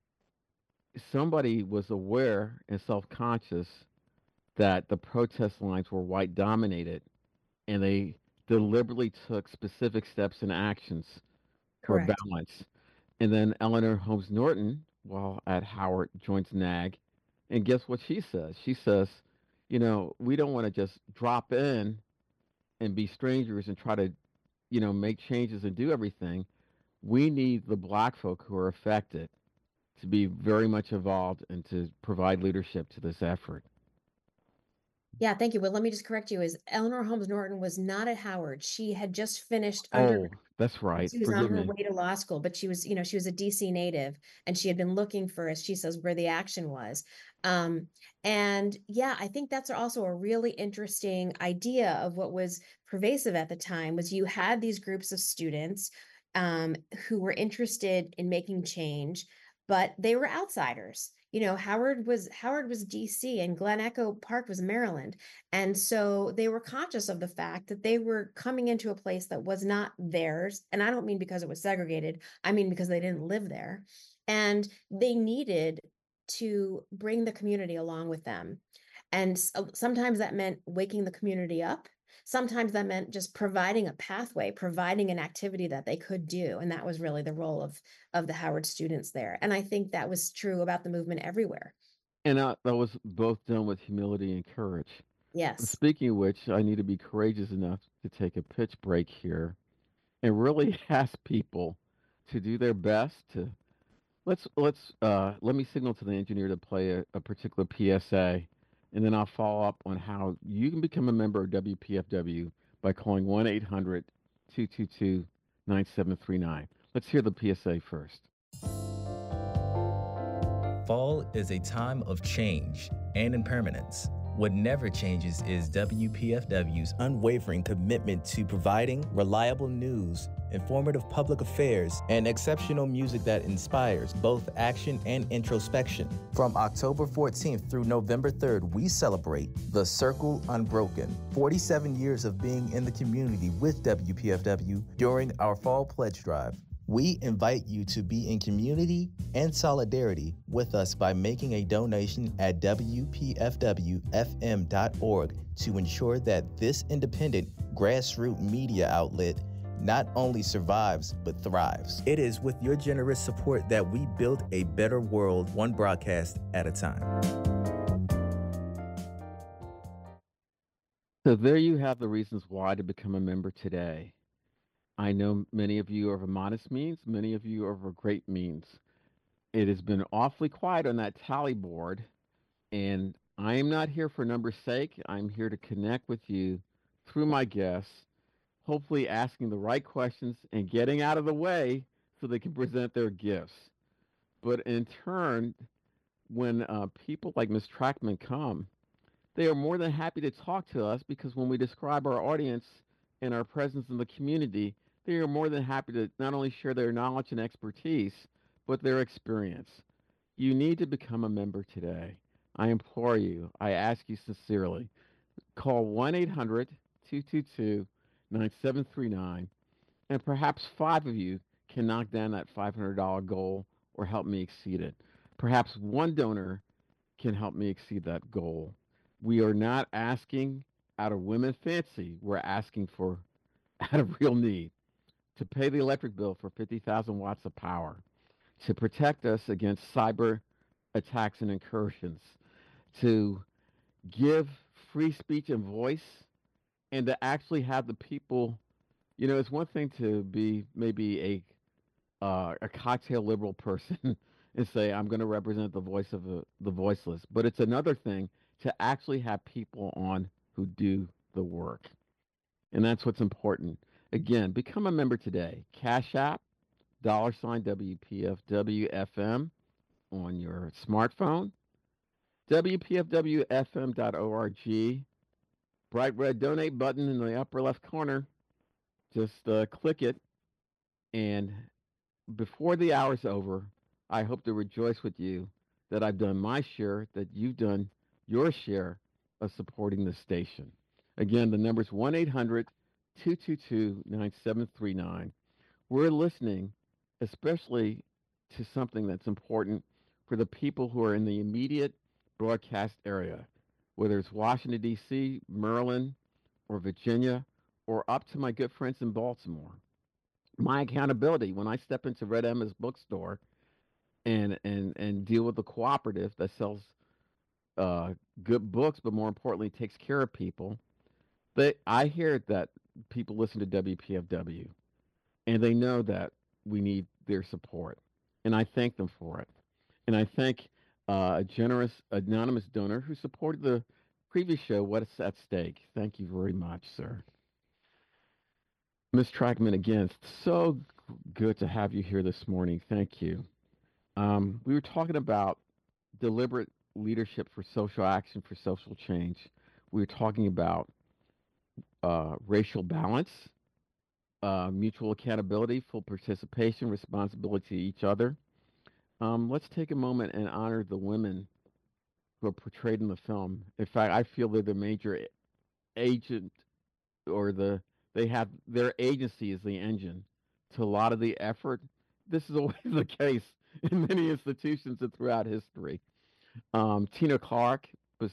S4: somebody was aware and self-conscious that the protest lines were white dominated, and they deliberately took specific steps and actions for
S5: Correct.
S4: balance. And then Eleanor Holmes Norton, while at Howard, joins NAG. And guess what she says? She says, we don't want to just drop in and be strangers and try to, make changes and do everything. We need the black folk who are affected to be very much involved and to provide leadership to this effort.
S5: Yeah, thank you. But let me just correct you, is Eleanor Holmes Norton was not at Howard. She had just finished
S4: Oh,
S5: undergrad.
S4: that's right.
S5: She was on
S4: Forgive
S5: her
S4: me.
S5: way to law school, but she was, she was a DC native and she had been looking for, as she says, where the action was. Um, and yeah, I think that's also a really interesting idea of what was pervasive at the time was you had these groups of students who were interested in making change, but they were outsiders. Howard was DC and Glen Echo Park was Maryland. And so they were conscious of the fact that they were coming into a place that was not theirs. And I don't mean because it was segregated, I mean because they didn't live there. And they needed to bring the community along with them. And sometimes that meant waking the community up. Sometimes that meant just providing a pathway, providing an activity that they could do. And that was really the role of the Howard students there. And I think that was true about the movement everywhere.
S4: And that was both done with humility and courage.
S5: Yes.
S4: Speaking of which, I need to be courageous enough to take a pitch break here and really ask people to do their best to let me signal to the engineer to play a particular PSA, and then I'll follow up on how you can become a member of WPFW by calling 1-800-222-9739. Let's hear the PSA first.
S3: Fall is a time of change and impermanence. What never changes is WPFW's unwavering commitment to providing reliable news, informative public affairs, and exceptional music that inspires both action and introspection. From October 14th through November 3rd, we celebrate The Circle Unbroken, 47 years of being in the community with WPFW during our Fall Pledge Drive. We invite you to be in community and solidarity with us by making a donation at WPFWFM.org to ensure that this independent grassroots media outlet not only survives, but thrives. It is with your generous support that we build a better world, one broadcast at a time.
S4: So there you have the reasons why to become a member today. I know many of you are of modest means, many of you are of great means. It has been awfully quiet on that tally board, and I am not here for numbers' sake. I'm here to connect with you through my guests, hopefully asking the right questions and getting out of the way so they can present their gifts. But in turn, when people like Ms. Trackman come, they are more than happy to talk to us because when we describe our audience and our presence in the community, they are more than happy to not only share their knowledge and expertise, but their experience. You need to become a member today. I implore you, I ask you sincerely, call 1-800-222-9739, and perhaps 5 of you can knock down that $500 goal or help me exceed it. Perhaps one donor can help me exceed that goal. We are not asking out of women fancy. We're asking for out of real need to pay the electric bill for 50,000 watts of power, to protect us against cyber attacks and incursions, to give free speech and voice, and to actually have the people, it's one thing to be maybe a cocktail liberal person and say, I'm going to represent the voice of the voiceless. But it's another thing to actually have people on who do the work. And that's what's important. Again, become a member today. Cash App, dollar sign WPFWFM on your smartphone, WPFWFM.org, bright red donate button in the upper left corner. Just click it. And before the hour's over, I hope to rejoice with you that I've done my share, that you've done your share of supporting the station. Again, the number's 1 800 222 9739. We're listening, especially to something that's important for the people who are in the immediate broadcast area, whether it's Washington, D.C., Maryland, or Virginia, or up to my good friends in Baltimore. My accountability when I step into Red Emma's bookstore and deal with a cooperative that sells uh, good books, but more importantly, takes care of people. I hear that people listen to WPFW and they know that we need their support, and I thank them for it. And I thank a generous anonymous donor who supported the previous show. What's at stake? Thank you very much, sir. Ms. Trackman, again, it's so good to have you here this morning. Thank you. We were talking about deliberate leadership for social action for social change. We were talking about racial balance, mutual accountability, full participation, responsibility to each other. Let's take a moment and honor the women who are portrayed in the film. In fact, I feel they're the major agent, or they have their agency is the engine to a lot of the effort. This is always the case in many institutions and throughout history. Tina Clark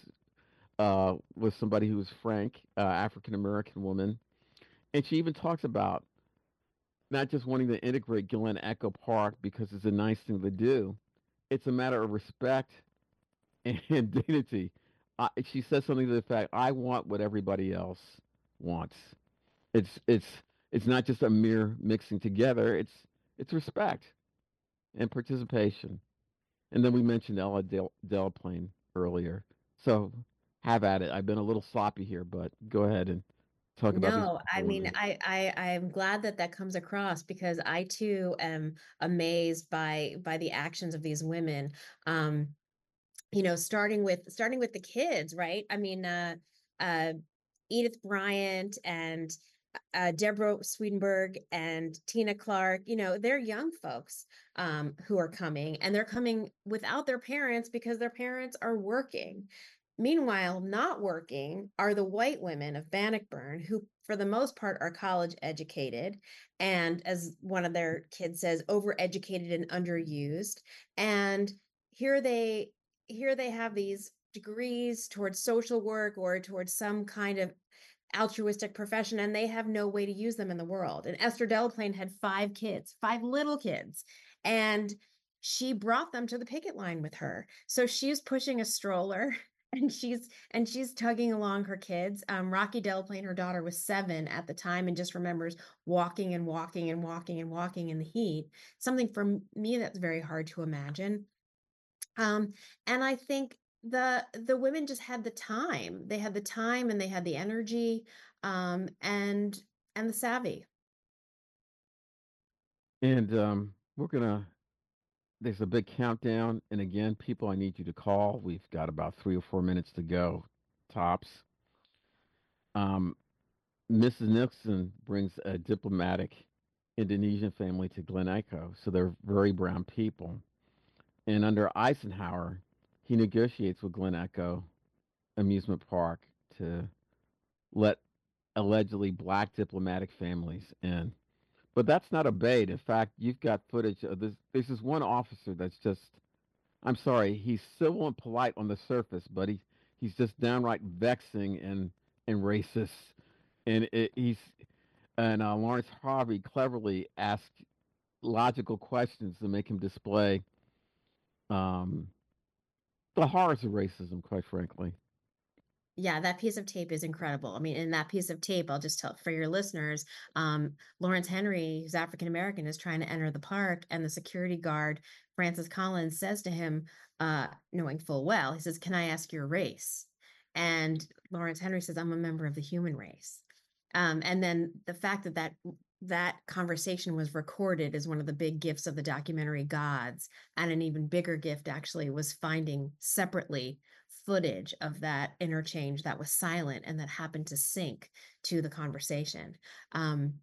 S4: was somebody who was frank, African American woman, and she even talks about not just wanting to integrate Glen Echo Park because it's a nice thing to do. It's a matter of respect and dignity. She says something to the fact, "I want what everybody else wants." It's it's it's not just a mere mixing together. It's respect and participation. And then we mentioned Ella Delaplane earlier. So have at it. I've been a little sloppy here, but go ahead and talk about these
S5: No, I mean,
S4: women.
S5: I'm glad that that comes across because I too am amazed by the actions of these women. Um, starting with the kids, right? I mean, uh, Edith Bryant and Deborah Swedenberg and Tina Clark, they're young folks who are coming, and they're coming without their parents because their parents are working. Meanwhile, not working are the white women of Bannockburn, who, for the most part, are college educated and, as one of their kids says, overeducated and underused. And here they here they have these degrees towards social work or towards some kind of altruistic profession, and they have no way to use them in the world. And Esther Delaplane had 5 kids, 5 little kids, and she brought them to the picket line with her. So she's pushing a stroller and she's tugging along her kids. Rocky Delaplane, her daughter, was 7 at the time and just remembers walking and walking and walking and walking in the heat. Something for me that's very hard to imagine. Um, and I think the women just had the time. They had the time and they had the energy, and the savvy.
S4: And we're gonna. There's a big countdown, and again, people, I need you to call. We've got about 3 or 4 minutes to go, tops. Um, Mrs. Nixon brings a diplomatic Indonesian family to Glen Echo, so they're very brown people. And under Eisenhower, he negotiates with Glen Echo Amusement Park to let allegedly black diplomatic families in. But that's not obeyed. In fact, you've got footage of this. There's this one officer that's just, I'm sorry, he's civil and polite on the surface, but he's just downright vexing and racist. And Lawrence Harvey cleverly asked logical questions to make him display um, the horrors of racism, quite frankly.
S5: Yeah, that piece of tape is incredible. I mean, in that piece of tape, I'll just tell for your listeners, Lawrence Henry, who's African American, is trying to enter the park, and the security guard, Francis Collins, says to him, knowing full well, he says, "Can I ask your race?" And Lawrence Henry says, "I'm a member of the human race." And then the fact that that conversation was recorded is one of the big gifts of the documentary Gods. And an even bigger gift actually was finding separately footage of that interchange that was silent and that happened to sync to the conversation. Um,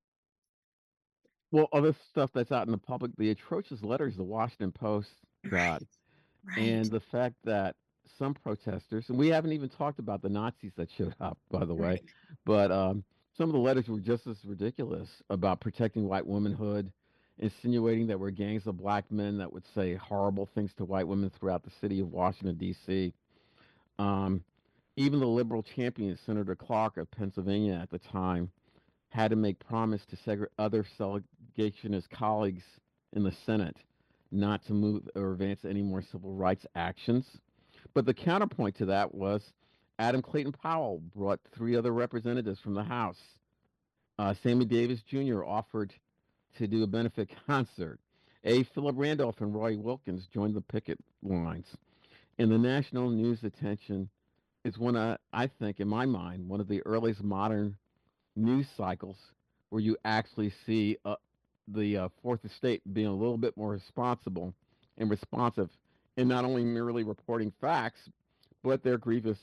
S4: Well, other stuff that's out in the public, the atrocious letters the Washington Post got,
S5: right, right,
S4: and the fact that some protesters, and we haven't even talked about the Nazis that showed up, by the way,
S5: right.
S4: but some of the letters were just as ridiculous about protecting white womanhood, insinuating that we're gangs of black men that would say horrible things to white women throughout the city of Washington, D.C. Um, Even the liberal champion, Senator Clark of Pennsylvania at the time, had to make promise to other segregationist colleagues in the Senate not to move or advance any more civil rights actions. But the counterpoint to that was Adam Clayton Powell brought three other representatives from the House. Sammy Davis Jr. offered to do a benefit concert. A. Philip Randolph and Roy Wilkins joined the picket lines. And the national news attention is one, I think, in my mind, one of the earliest modern news cycles where you actually see the fourth estate being a little bit more responsible and responsive in not only merely reporting facts but their grievous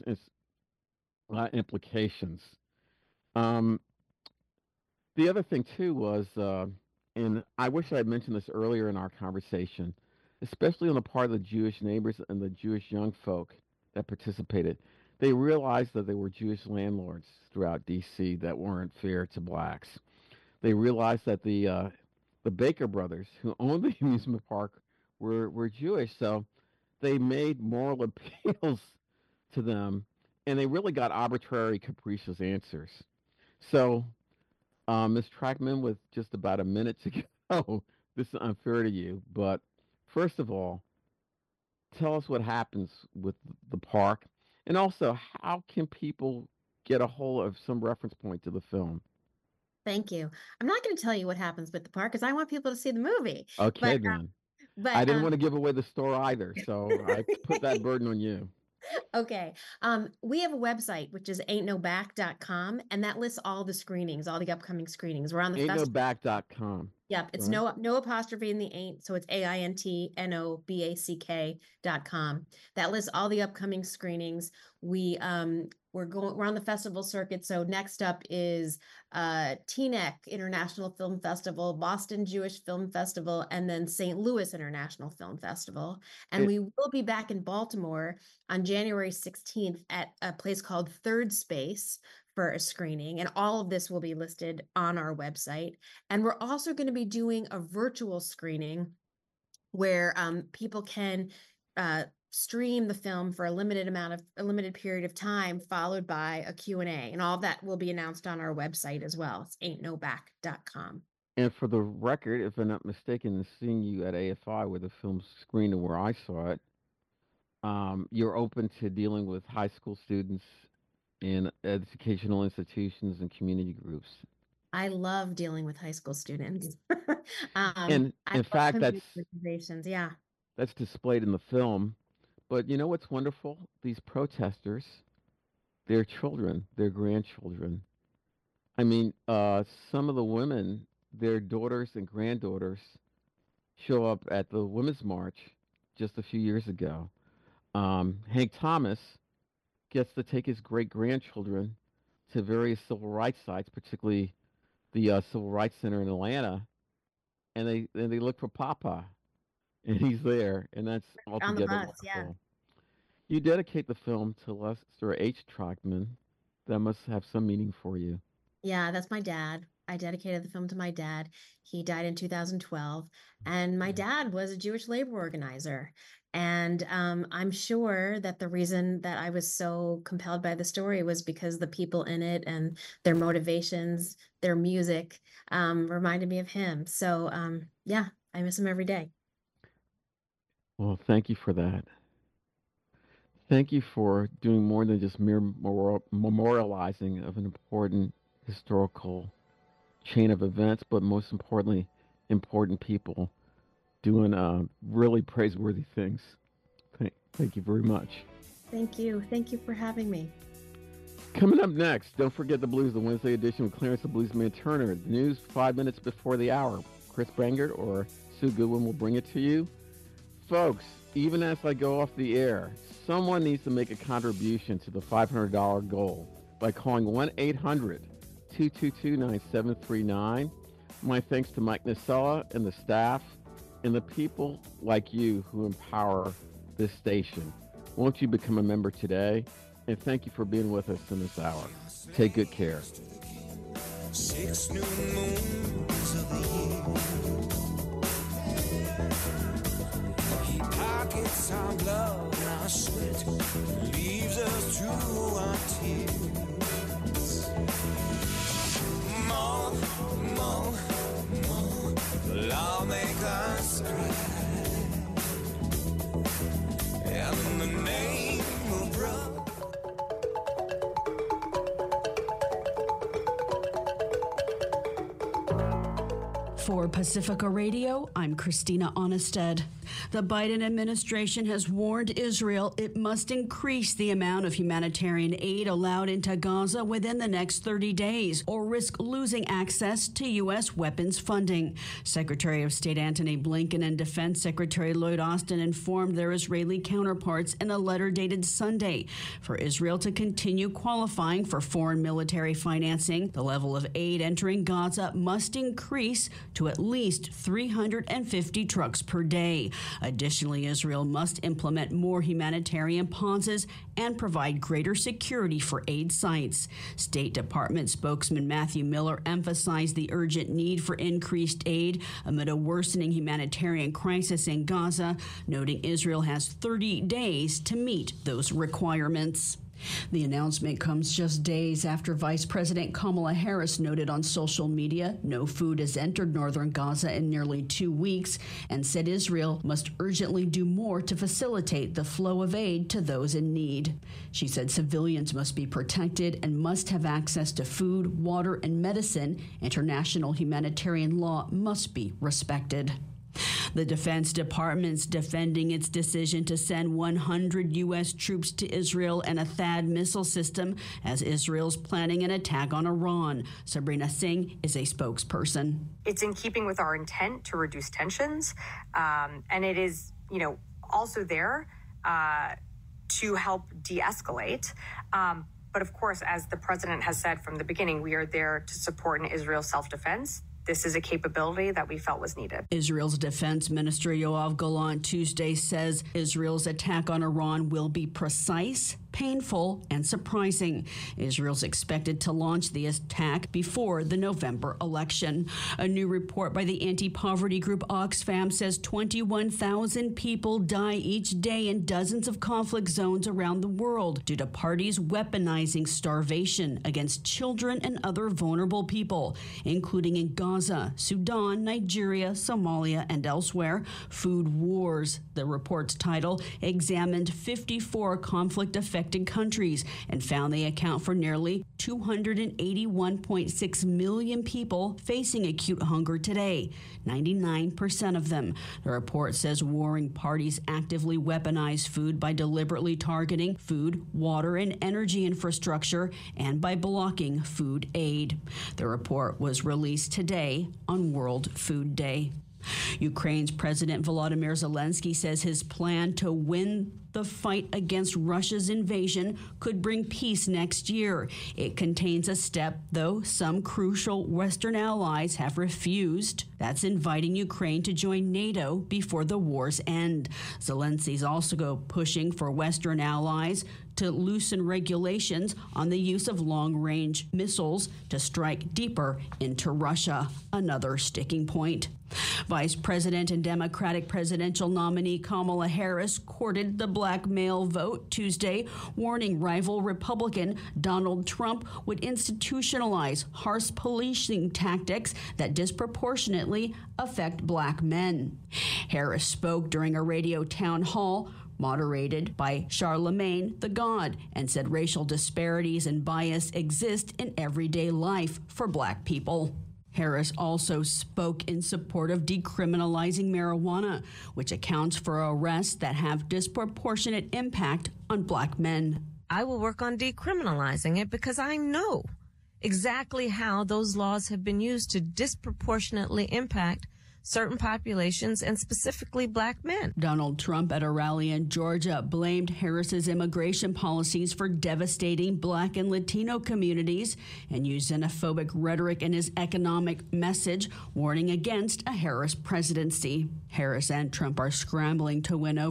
S4: implications. um, the other thing too was, and I wish I had mentioned this earlier in our conversation, especially on the part of the Jewish neighbors and the Jewish young folk that participated. They realized that there were Jewish landlords throughout D.C. that weren't fair to blacks. They realized that the Baker brothers, who owned the amusement park, were Jewish. So they made moral appeals to them, and they really got arbitrary, capricious answers. So, Ms. Trackman, with just about a minute to go, this is unfair to you, but first of all, tell us what happens with the park, and also how can people get a hold of some reference point to the film?
S5: Thank you. I'm not going to tell you what happens with the park because I want people to see the movie.
S4: Okay,
S5: But
S4: then.
S5: but
S4: I didn't want to give away the store either, so I put that burden on you.
S5: Okay. We have a website which is ain'tnoback.com, and that lists all the screenings, all the upcoming screenings. We're on the festival.
S4: Ain'tnoback.com.
S5: Yep, it's
S4: Right?
S5: no apostrophe in the ain't, so it's AINTNOBACK.com. That lists all the upcoming screenings. We're on the festival circuit. So next up is TNEC International Film Festival, Boston Jewish Film Festival, and then St. Louis International Film Festival. And
S4: It,
S5: we will be back in Baltimore on January 16th at a place called Third Space for a screening. And all of this will be listed on our website. And we're also going to be doing a virtual screening where people can stream the film for a limited period of time, followed by a Q&A. And all of that will be announced on our website as well. It's ain'tnoback.com.
S4: and for the record, if I'm not mistaken, seeing you at AFI where the film screened and where I saw it, you're open to dealing with high school students in educational institutions and community groups.
S5: I love dealing with high school students.
S4: And
S5: I
S4: in
S5: love
S4: fact,
S5: community organizations. Yeah.
S4: that's displayed in the film. But you know what's wonderful? These protesters, their children, their grandchildren. I mean, some of the women, their daughters and granddaughters, show up at the Women's March just a few years ago. Hank Thomas gets to take his great grandchildren to various civil rights sites, particularly the Civil Rights Center in Atlanta, and they look for Papa, and he's there, and that's
S5: On the
S4: altogether
S5: bus. Yeah.
S4: wonderful. You dedicate the film to Lester H. Trachman. That must have some meaning for you.
S5: Yeah, that's my dad. I dedicated the film to my dad. He died in 2012, and my dad was a Jewish labor organizer. And I'm sure that the reason that I was so compelled by the story was because the people in it and their motivations, their music, reminded me of him. So yeah, I miss him every day.
S4: Well, thank you for that. Thank you for doing more than just mere memorializing of an important historical chain of events, but most importantly, important people doing really praiseworthy things. Thank you very much.
S5: Thank you. Thank you for having me.
S4: Coming up next, don't forget the Blues, the Wednesday edition with Clarence the Bluesman Turner. The news 5 minutes before the hour. Chris Bangert or Sue Goodwin will bring it to you. Folks, even as I go off the air, someone needs to make a contribution to the $500 goal by calling 1-800-222-9739. My thanks to Mike Nacella and the staff and the people like you who empower this station. Won't you become a member today? And thank you for being with us in this hour. Take good care.
S6: 6 new moons of the year. He pockets our blood and our sweat, leaves us to our tears. More, will all make us cry. And in the name of brother.
S7: For Pacifica Radio, I'm Christina Onnested. The Biden administration has warned Israel it must increase the amount of humanitarian aid allowed into Gaza within the next 30 days or risk losing access to U.S. weapons funding. Secretary of State Antony Blinken and Defense Secretary Lloyd Austin informed their Israeli counterparts in a letter dated Sunday. For Israel to continue qualifying for foreign military financing, the level of aid entering Gaza must increase to at least 350 trucks per day. Additionally, Israel must implement more humanitarian pauses and provide greater security for aid sites. State Department spokesman Matthew Miller emphasized the urgent need for increased aid amid a worsening humanitarian crisis in Gaza, noting Israel has 30 days to meet those requirements. The announcement comes just days after Vice President Kamala Harris noted on social media no food has entered northern Gaza in nearly 2 weeks and said Israel must urgently do more to facilitate the flow of aid to those in need. She said civilians must be protected and must have access to food, water, and medicine. International humanitarian law must be respected. The Defense Department's defending its decision to send 100 U.S. troops to Israel and a THAAD missile system as Israel's planning an attack on Iran. Sabrina Singh is a spokesperson.
S8: It's in keeping with our intent to reduce tensions, and it is, also there to help de-escalate. But of course, as the president has said from the beginning, we are there to support Israel's self-defense. This is a capability that we felt was needed.
S7: Israel's defense minister Yoav Gallant Tuesday says Israel's attack on Iran will be precise, painful, and surprising. Israel's expected to launch the attack before the November election. A new report by the anti-poverty group Oxfam says 21,000 people die each day in dozens of conflict zones around the world due to parties weaponizing starvation against children and other vulnerable people, including in Gaza, Sudan, Nigeria, Somalia, and elsewhere. Food Wars, the report's title, examined 54 conflict-affected countries and found they account for nearly 281.6 million people facing acute hunger today, 99% of them. The report says warring parties actively weaponize food by deliberately targeting food, water, and energy infrastructure and by blocking food aid. The report was released today on World Food Day. Ukraine's President Volodymyr Zelensky says his plan to win the fight against Russia's invasion could bring peace next year. It contains a step, though, some crucial Western allies have refused. That's inviting Ukraine to join NATO before the war's end. Zelensky's also pushing for Western allies to loosen regulations on the use of long-range missiles to strike deeper into Russia, another sticking point. Vice President and Democratic presidential nominee Kamala Harris courted the black male vote Tuesday, warning rival Republican Donald Trump would institutionalize harsh policing tactics that disproportionately affect black men. Harris spoke during a radio town hall, moderated by Charlemagne the God, and said racial disparities and bias exist in everyday life for Black people. Harris also spoke in support of decriminalizing marijuana, which accounts for arrests that have disproportionate impact on Black men.
S9: I will work on decriminalizing it because I know exactly how those laws have been used to disproportionately impact certain populations and specifically Black men.
S7: Donald Trump at a rally in Georgia blamed Harris's immigration policies for devastating Black and Latino communities and used xenophobic rhetoric in his economic message, warning against a Harris presidency. Harris and Trump are scrambling to win over